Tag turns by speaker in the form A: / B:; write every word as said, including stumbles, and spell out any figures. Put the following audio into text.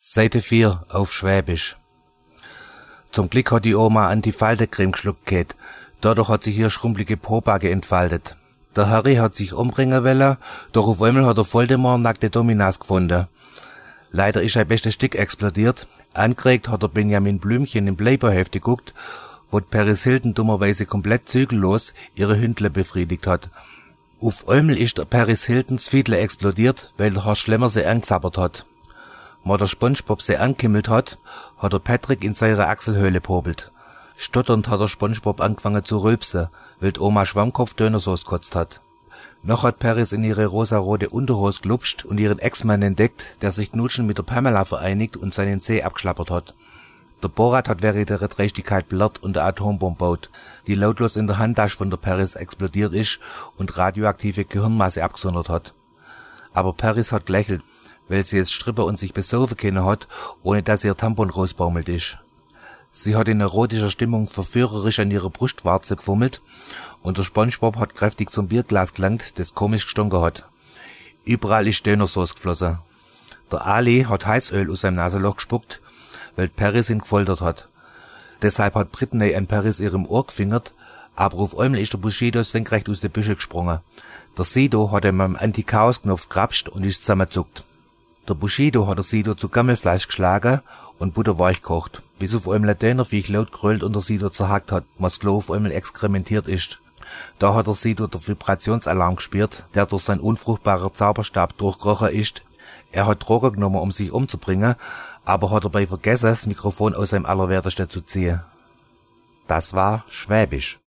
A: Seite vier auf Schwäbisch. Zum Glück hat die Oma Antifaltecreme geschluckt gehabt. Dadurch hat sich hier schrumpelige Pobacke entfaltet. Der Harry hat sich umbringen wollen, doch auf einmal hat er Voldemort nackte Dominas gefunden. Leider ist sein bestes Stück explodiert. Angeregt hat er Benjamin Blümchen im Playboy-Heft geguckt, wo Paris Hilton dummerweise komplett zügellos ihre Hündle befriedigt hat. Auf einmal ist der Paris Hiltons Fiedle explodiert, weil der Herr Schlemmer sie angezappert hat. Wo der Spongebob sie angekimmelt hat, hat der Patrick in seine Achselhöhle popelt. Stotternd hat der Spongebob angefangen zu rülpsen, weil die Oma Schwammkopf Dönersauce gekotzt hat. Noch hat Paris in ihre rosarote Unterhose gelupscht und ihren Ex-Mann entdeckt, der sich knutschend mit der Pamela vereinigt und seinen Zeh abgeschlappert hat. Der Borat hat während ihrer Trächtigkeit belehrt und eine Atombombe baut, die lautlos in der Handtasche von der Paris explodiert ist und radioaktive Gehirnmasse abgesondert hat. Aber Paris hat gelächelt, weil sie jetzt strippen und sich besaufen können hat, ohne dass ihr Tampon rausbaumelt ist. Sie hat in erotischer Stimmung verführerisch an ihrer Brustwarze gefummelt und der Spongebob hat kräftig zum Bierglas gelangt, das komisch gestunken hat. Überall ist Dönersauce geflossen. Der Ali hat Heißöl aus seinem Nasenloch gespuckt, weil Paris ihn gefoltert hat. Deshalb hat Britney an Paris ihrem Ohr gefingert, aber auf einmal ist der Bushido senkrecht aus der Büsche gesprungen. Der Sido hat ihm am Anti-Chaos-Knopf grapscht und ist zusammengezuckt. Der Bushido hat der Sido zu Gammelfleisch geschlagen und Butter weich gekocht, bis auf einmal ein Dönerviech laut grölt und der Sido zerhackt hat, was Klo auf einmal exkrementiert ist. Da hat der Sido der Vibrationsalarm gespürt, der durch sein unfruchtbarer Zauberstab durchkrochen ist. Er hat Drogen genommen, um sich umzubringen, aber hat dabei vergessen, das Mikrofon aus seinem Allerwertesten zu ziehen. Das war Schwäbisch.